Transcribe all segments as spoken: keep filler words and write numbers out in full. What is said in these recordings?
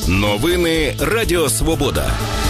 Новини Радіо Свобода.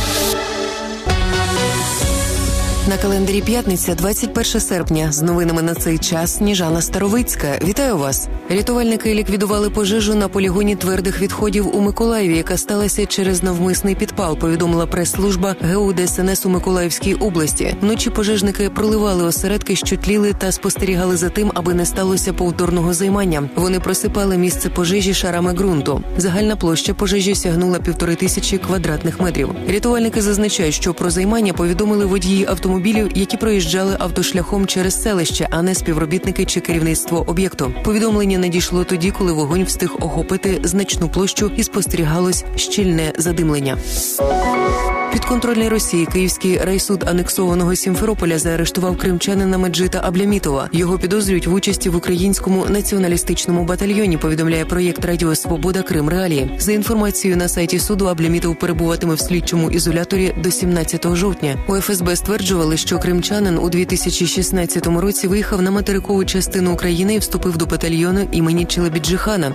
На календарі п'ятниця, двадцять перше серпня. З новинами на цей час Сніжана Старовицька. Вітаю вас. Рятувальники ліквідували пожежу на полігоні твердих відходів у Миколаєві, яка сталася через навмисний підпал, повідомила прес-служба ГУ ДСНС у Миколаївській області. Вночі пожежники проливали осередки, що тліли, та спостерігали за тим, аби не сталося повторного займання. Вони просипали місце пожежі шарами ґрунту. Загальна площа пожежі сягнула півтори тисячі квадратних метрів. Рятувальники зазначають, що про займання повідомили водії автомобілів, які проїжджали автошляхом через селище, а не співробітники чи керівництво об'єкту. Повідомлення надійшло тоді, коли вогонь встиг охопити значну площу і спостерігалось щільне задимлення. Підконтрольний Росії Київський райсуд анексованого Сімферополя заарештував кримчанина Меджита Аблямітова. Його підозрюють в участі в українському націоналістичному батальйоні, повідомляє проєкт Радіо Свобода Крим Реалії. За інформацією на сайті суду, Аблямітов перебуватиме в слідчому ізоляторі до сімнадцятого жовтня. У еф ес бе стверджували, що кримчанин у дві тисячі шістнадцятому році виїхав на материкову частину України і вступив до батальйону імені Челебіджихана.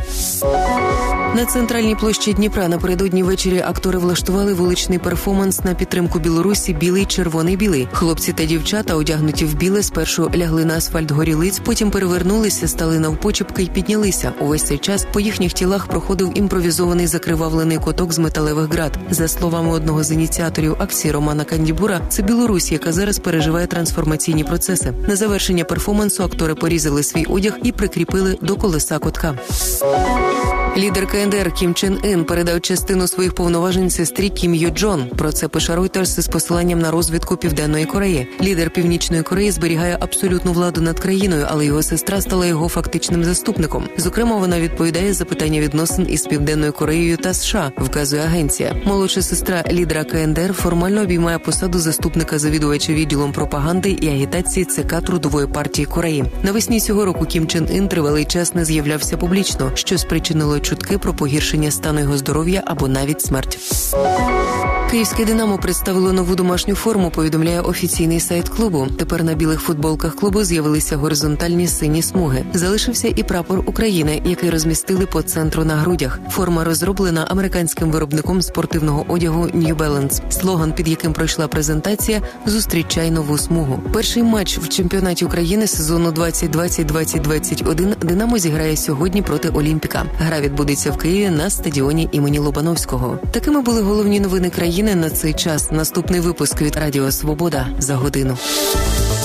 На центральній площі Дніпра напередодні ввечері актори влаштували вуличний перформанс на підтримку Білорусі «Білий, червоний, білий». Хлопці та дівчата, одягнуті в біле, спершу лягли на асфальт горілиць, потім перевернулися, стали навпочепки й піднялися. Увесь цей час по їхніх тілах проходив імпровізований закривавлений коток з металевих град. За словами одного з ініціаторів акції Романа Кандібура, це Білорусь, яка зараз переживає трансформаційні процеси. На завершення перформансу актори порізали свій одяг і прикріпили до колеса котка. Лідер ка ен де ер Кім Чен Ін передав частину своїх повноважень сестрі Кім Йо Джон. Про це пише Reuters з посиланням на розвідку Південної Кореї. Лідер Північної Кореї зберігає абсолютну владу над країною, але його сестра стала його фактичним заступником. Зокрема, вона відповідає за питання відносин із Південною Кореєю та США, вказує агенція. Молодша сестра лідера ка ен де ер формально обіймає посаду заступника завідувача відділом пропаганди і агітації ЦК Трудової партії Кореї. Навесні цього року Кім Чен Ін тривалий час не з'являвся публічно, що спричинило чутки про погіршення стану його здоров'я або навіть смерть. Київське «Динамо» представило нову домашню форму, повідомляє офіційний сайт клубу. Тепер на білих футболках клубу з'явилися горизонтальні сині смуги. Залишився і прапор України, який розмістили по центру на грудях. Форма розроблена американським виробником спортивного одягу New Balance. Слоган, під яким пройшла презентація – «Зустрічай нову смугу». Перший матч в чемпіонаті України сезону двадцять двадцять - двадцять двадцять один «Динамо» зіграє сьогодні проти «Олімпіка». Гра відбудеться в Києві на стадіоні імені Лобановського. Такими були головні новини країни на цей час. Наступний випуск від Радіо Свобода за годину.